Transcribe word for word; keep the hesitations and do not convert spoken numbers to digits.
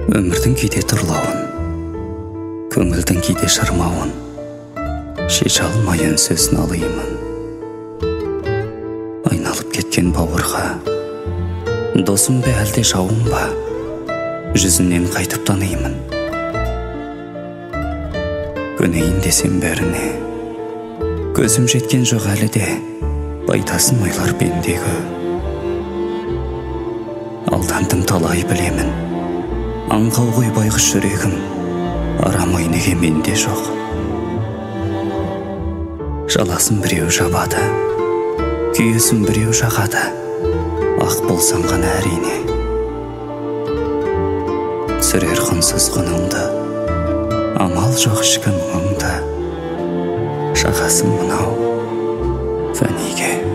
Өмірдің кейде тұрлауын, көңілдің кейде шырмауын, шеше алмай үнсіз налимын. Айналып кеткен бауырға, досым бе әлде жауым ба, жүзінен қайтып танимын. Көнейін десем бәріне, көзім жеткен жоқ әлі де, байтасын ойлар бендегі. Алдандым талай білемін, аңқау ғой байғұс жүрегім, арамай неге менде жоқ. Жаласын біреу жабады, күйесін біреу жағады, ақ болсаң ғана әрине. Түсірер құнсыз құныңды, амал жоқ ішкі мұңыңды, жағасың мынау фәниге.